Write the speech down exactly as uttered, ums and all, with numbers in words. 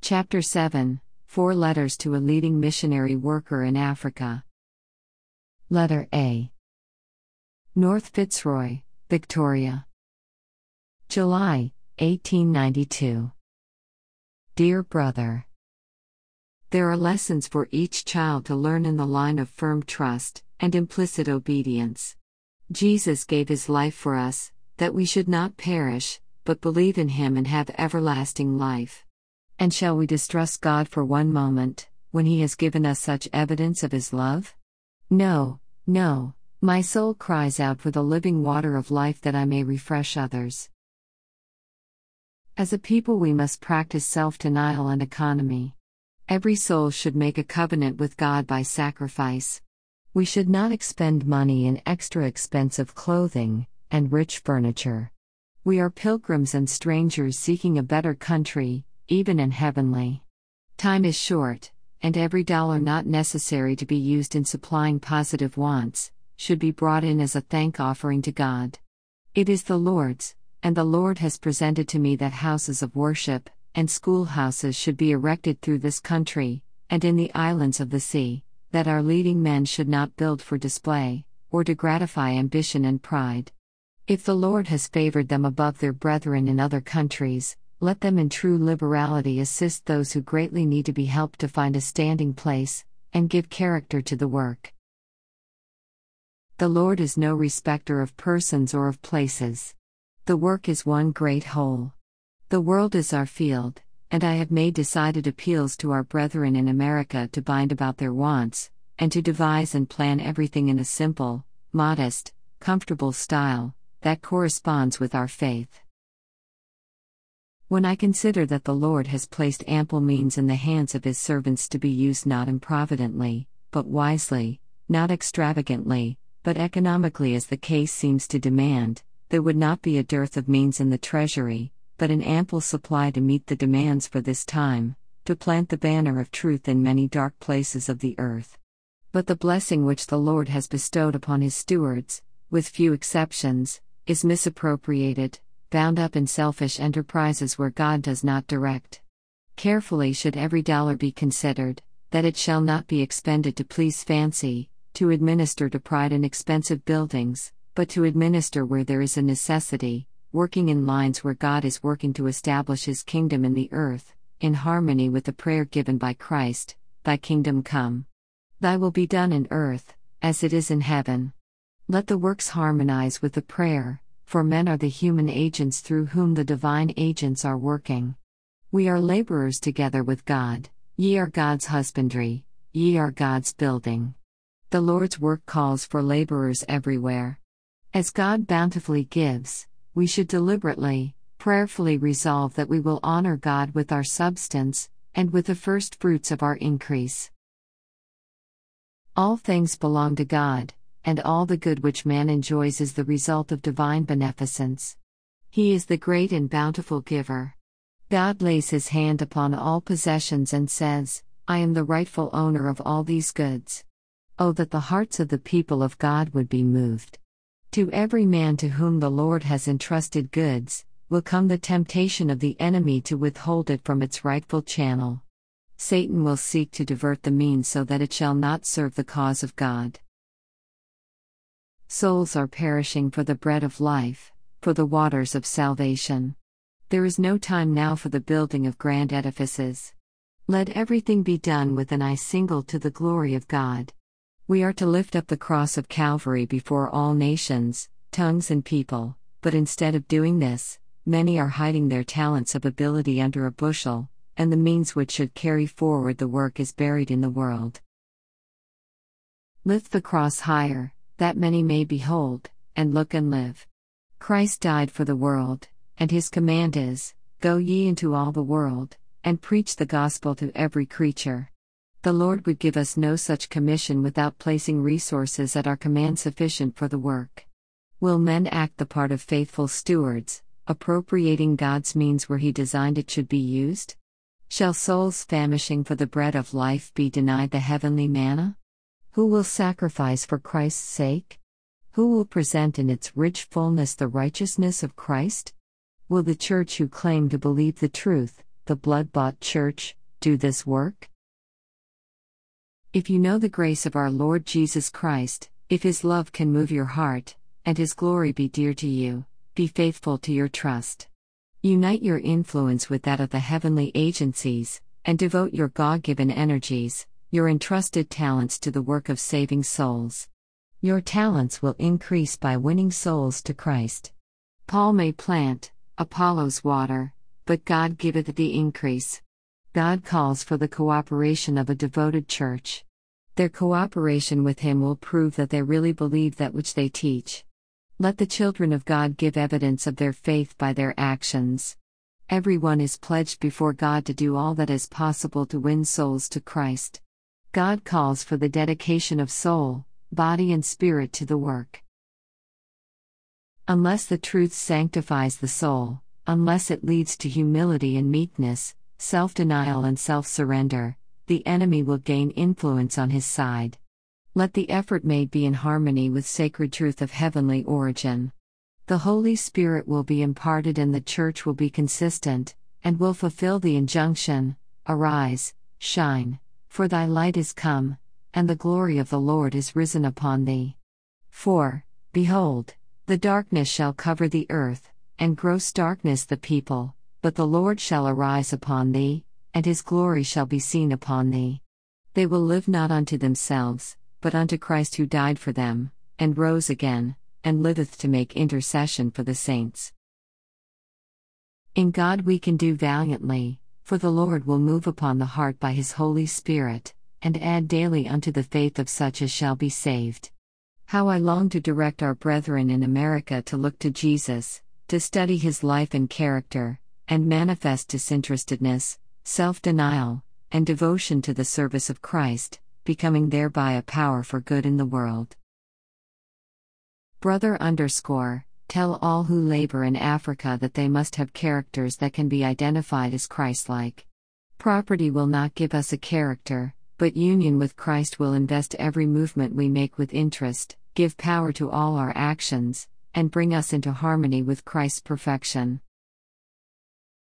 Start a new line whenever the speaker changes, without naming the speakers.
Chapter seven, Four Letters to a Leading Missionary Worker in Africa. Letter A. North Fitzroy, Victoria. July, eighteen ninety-two. Dear Brother, there are lessons for each child to learn in the line of firm trust and implicit obedience. Jesus gave his life for us, that we should not perish, but believe in him and have everlasting life. And shall we distrust God for one moment, when he has given us such evidence of his love? No, no, my soul cries out for the living water of life that I may refresh others. As a people we must practice self-denial and economy. Every soul should make a covenant with God by sacrifice. We should not expend money in extra expensive clothing and rich furniture. We are pilgrims and strangers seeking a better country, even in heavenly. Time is short, and every dollar not necessary to be used in supplying positive wants should be brought in as a thank offering to God. It is the Lord's, and the Lord has presented to me that houses of worship and schoolhouses should be erected through this country, and in the islands of the sea, that our leading men should not build for display, or to gratify ambition and pride. If the Lord has favored them above their brethren in other countries, let them in true liberality assist those who greatly need to be helped to find a standing place, and give character to the work. The Lord is no respecter of persons or of places. The work is one great whole. The world is our field, and I have made decided appeals to our brethren in America to bind about their wants, and to devise and plan everything in a simple, modest, comfortable style, that corresponds with our faith. When I consider that the Lord has placed ample means in the hands of his servants to be used not improvidently, but wisely, not extravagantly, but economically as the case seems to demand, there would not be a dearth of means in the treasury, but an ample supply to meet the demands for this time, to plant the banner of truth in many dark places of the earth. But the blessing which the Lord has bestowed upon his stewards, with few exceptions, is misappropriated, bound up in selfish enterprises where God does not direct. Carefully should every dollar be considered, that it shall not be expended to please fancy, to administer to pride in expensive buildings, but to administer where there is a necessity, working in lines where God is working to establish his kingdom in the earth, in harmony with the prayer given by Christ, "Thy kingdom come. Thy will be done in earth, as it is in heaven." Let the works harmonize with the prayer, for men are the human agents through whom the divine agents are working. We are laborers together with God, ye are God's husbandry, ye are God's building. The Lord's work calls for laborers everywhere. As God bountifully gives, we should deliberately, prayerfully resolve that we will honor God with our substance, and with the first fruits of our increase. All things belong to God, and all the good which man enjoys is the result of divine beneficence. He is the great and bountiful giver. God lays his hand upon all possessions and says, "I am the rightful owner of all these goods." Oh, that the hearts of the people of God would be moved. To every man to whom the Lord has entrusted goods, will come the temptation of the enemy to withhold it from its rightful channel. Satan will seek to divert the means so that it shall not serve the cause of God. Souls are perishing for the bread of life, for the waters of salvation. There is no time now for the building of grand edifices. Let everything be done with an eye single to the glory of God. We are to lift up the cross of Calvary before all nations, tongues and people, but instead of doing this, many are hiding their talents of ability under a bushel, and the means which should carry forward the work is buried in the world. Lift the cross higher, that many may behold, and look and live. Christ died for the world, and his command is, "Go ye into all the world, and preach the gospel to every creature." The Lord would give us no such commission without placing resources at our command sufficient for the work. Will men act the part of faithful stewards, appropriating God's means where he designed it should be used? Shall souls famishing for the bread of life be denied the heavenly manna? Who will sacrifice for Christ's sake? Who will present in its rich fullness the righteousness of Christ? Will the church who claim to believe the truth, the blood-bought church, do this work? If you know the grace of our Lord Jesus Christ, if His love can move your heart, and His glory be dear to you, be faithful to your trust. Unite your influence with that of the heavenly agencies, and devote your God-given energies, your entrusted talents to the work of saving souls. Your talents will increase by winning souls to Christ. Paul may plant, Apollos water, but God giveth the increase. God calls for the cooperation of a devoted church. Their cooperation with Him will prove that they really believe that which they teach. Let the children of God give evidence of their faith by their actions. Everyone is pledged before God to do all that is possible to win souls to Christ. God calls for the dedication of soul, body and spirit to the work. Unless the truth sanctifies the soul, unless it leads to humility and meekness, self-denial and self-surrender, the enemy will gain influence on his side. Let the effort made be in harmony with sacred truth of heavenly origin. The Holy Spirit will be imparted and the church will be consistent, and will fulfill the injunction, "Arise, shine, for thy light is come, and the glory of the Lord is risen upon thee." For, behold, the darkness shall cover the earth, and gross darkness the people, but the Lord shall arise upon thee, and His glory shall be seen upon thee. They will live not unto themselves, but unto Christ who died for them, and rose again, and liveth to make intercession for the saints. In God we can do valiantly, for the Lord will move upon the heart by His Holy Spirit, and add daily unto the faith of such as shall be saved. How I long to direct our brethren in America to look to Jesus, to study His life and character, and manifest disinterestedness, self-denial, and devotion to the service of Christ, becoming thereby a power for good in the world. Brother underscore, tell all who labor in Africa that they must have characters that can be identified as Christ-like. Property will not give us a character, but union with Christ will invest every movement we make with interest, give power to all our actions, and bring us into harmony with Christ's perfection.